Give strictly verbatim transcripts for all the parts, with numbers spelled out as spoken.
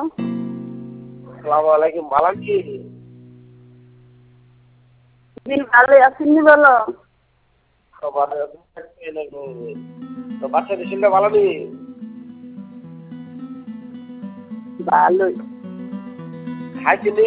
আসসালামু আলাইকুম, ভালো আছি। জি ভালো আছেন নি বলো? তো ভালো আছি। তো বাচ্চা ছেলেটা ভালো নেই? ভালোই। খাইছি নি?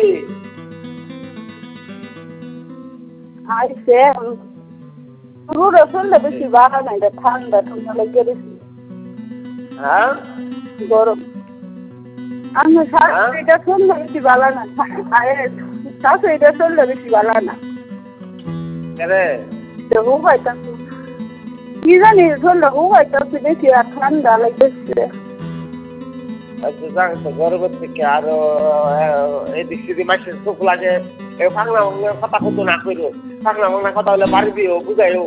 আইসে পুরো শরীরটা বেশি ভালো নাই, এটা ঠান্ডা ঠান্ডা লেগে গেছে। হ্যাঁ গরম আমি হ্যাঁ শাশুড়িটা শরীরটা বেশি ভালো না, শাশুড়িটা শরীরটা বেশি ভালো না। কেরে হু পাইতাছি কি জানি শরীরটা হু পাইতাছি বেশি, আর ঠান্ডা লেগেছে। আচ্ছা যাক, তো গরমের থেকে আরো এদিক সেদিক মাসের চোখ লাগে। এ পাগলা মাগলার কথা কত না কইরো, পাগলা মাগলার কথা হলে বাড়ি দিও, বুঝাইও।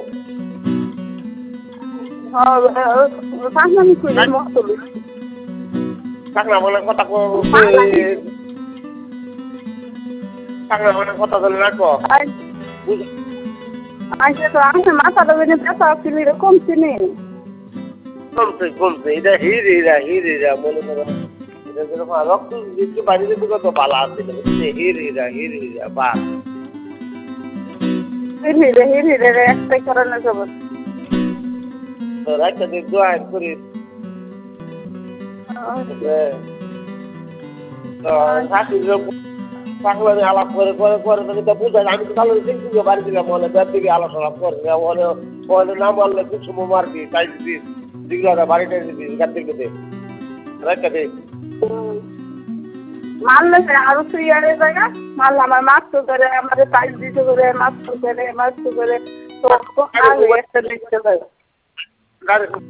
পাগলামি করে মতো বেশি। পাগলা মাগলার কথা পাগলা মাগলার কথা বলে না কো। আচ্ছা তো আমি মাথাটা বেনে ব্যথা ছিল, এরকম চিনি কমছে কমছে, এটা হিরে হিরা হিরে হিরা মনে করো। এটা যেরকম রক্ত একটু বাড়িতে দিকে তো ভালো আছে, হির হিরা হির হিরা বা হিরে হিরে হিরে একটাই কারণে যাবো। তো রাইটা দিয়ে দোয়া করি। তো শাশুড়ির পাগলামি আলাপ করে করে করে তুমি তো বুঝাই, আমি তো তাহলে তিন দিকে বাড়ি দিলাম, মনে ব্যাপ দিকে আলাপ আলাপ করে মনে মনে না মারলে কিছু মারবি, তাই দিস দিগুলো বাড়িটা দিবি গাছ দিকে রাইটা দিই। মারলে আরো সুইয়ারের জায়গা মারলে আমার মাছ তো করে, আমাদের পাইপ দিতে করে, মাছ তো করে, মাছ তো করে, তো একটা দেখতে পাই।